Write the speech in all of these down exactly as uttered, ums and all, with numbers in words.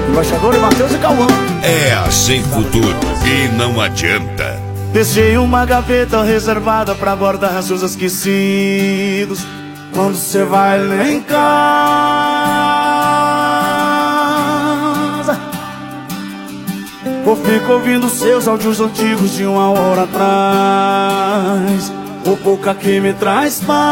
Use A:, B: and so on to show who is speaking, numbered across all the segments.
A: Embaixador e Matheus e Cauã.
B: É a Sem Futuro e não adianta.
A: Deixei uma gaveta reservada pra guardar seus esquecidos. Quando cê vai lá em casa, eu fico ouvindo seus áudios antigos de uma hora atrás. O pouca que me traz paz.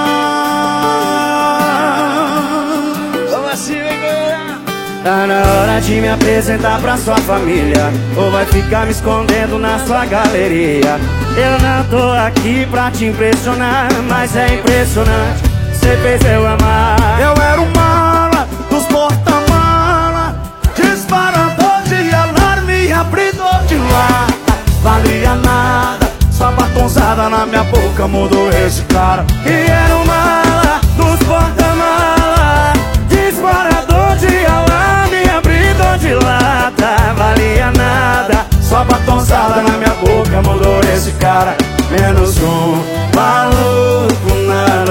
C: Vamos assim, vem galera.
A: Tá na hora de me apresentar pra sua família, ou vai ficar me escondendo na sua galeria. Eu não tô aqui pra te impressionar, mas é impressionante, cê fez eu amar. Eu era o mala dos porta-mala, disparador de alarme, abridor de lata. Valia nada, sua batonzada na minha boca mudou esse cara. E era o mala dos porta-mala, disparador de alarme, abridor de lata. Valia nada, sua batonzada na minha boca mudou esse cara. Menos um maluco na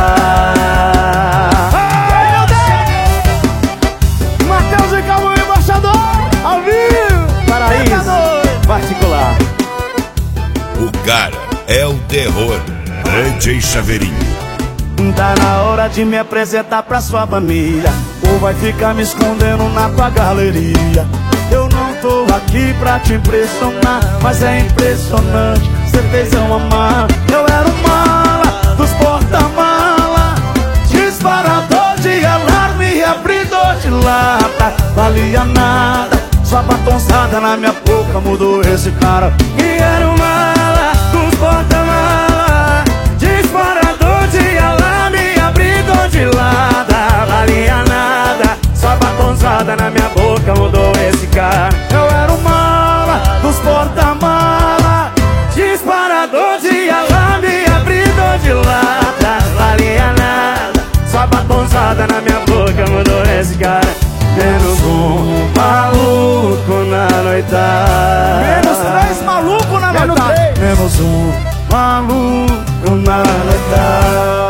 A: noitada.
C: Ai, meu Deus! Matheus e Cauã, embaixador, ao vivo.
A: Paraíso particular.
B: O cara é o terror. D J Chaveirinho.
A: Tá na hora de me apresentar pra sua família, ou vai ficar me escondendo na tua galeria. Eu não tô aqui pra te impressionar, mas é impressionante, cê fez eu amar. Eu era o mala dos porta-mala, disparador de alarme, abridor de lata. Valia nada, sua batonzada na minha boca mudou esse cara. E era o mala dos porta-mala, disparador de alarme, abridor de lata. Valia nada, sua batonzada na minha boca mudou esse cara. Eu era o mala dos porta-mala, disparador de alarme, abridor de lata. Valia nada, sua batonzada na minha boca mudou esse cara. Menos um maluco na noitada.
C: Menos três malucos na noitada.
A: Menos um maluco na noitada.